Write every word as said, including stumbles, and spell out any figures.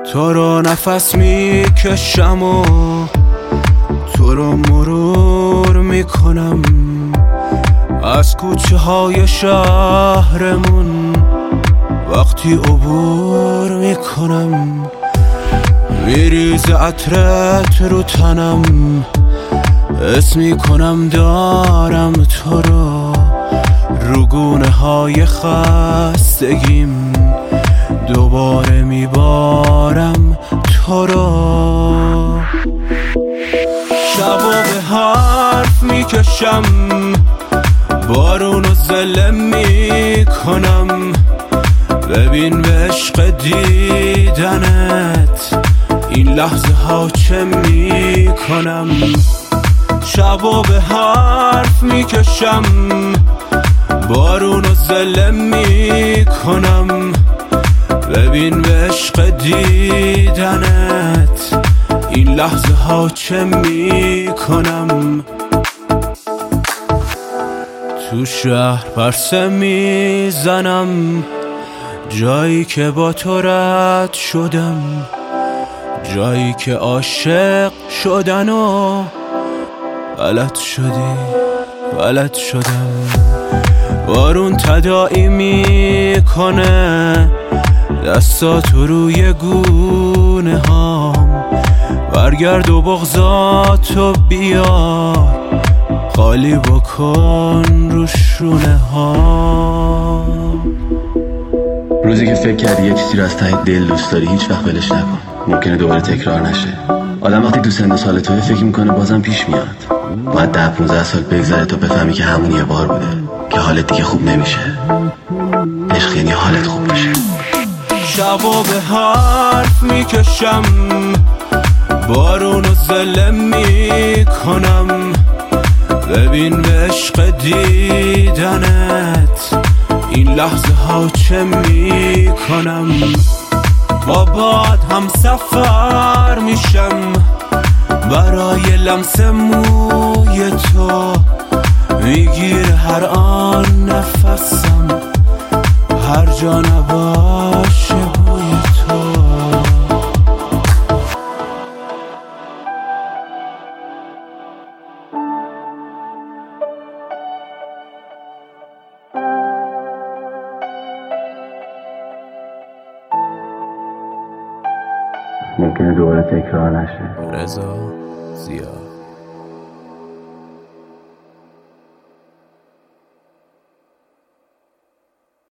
تو رو نفس میکشم و تو رو مرور میکنم از کوچه های شهرمون وقتی عبور میکنم. میریز عطرت رو تنم، حس میکنم دارم تو رو رو گونه های خستگیم، دوباره میبارم تو رو. شبا به حرف میکشم، بارونو زله میکنم، ببین به عشق دیدنت این لحظه ها چه میکنم. شبا به حرف میکشم، بارونو زله میکنم، ببین به عشق دیدنت این لحظه ها چه میکنم. تو شهر پرسه میزنم، جایی که با تو رد شدم، جایی که عاشق شدن و غلط شدی غلط شدم. بارون تداعی میکنه دستاتو روی گونه هام، برگرد و بغضاتو بیار خالی بکن رو شونه ها. روزی که فکر کردی یه چیزی رو از ته دل دوست داری هیچ وقت ولش نکن، ممکنه دوباره تکرار نشه. آدم وقتی تو سن و سال توی فکر میکنه بازم پیش میاد، باید ده پونزده سال بگذره تا بفهمی که همون یه بار بوده که حالت دیگه خوب نمیشه. عشق یعنی حالت خوب بشه. شبا به حرف میکشم، بارونو زله میکنم، ببین به عشق دیدنت این لحظه ها چه میکنم. با باد هم سفر میشم برای لمس موی تو، میگیر هر آن نفسم هر جا نباشه بوی تو. ممکنه دوباره تکرار نشه. رضا زیا.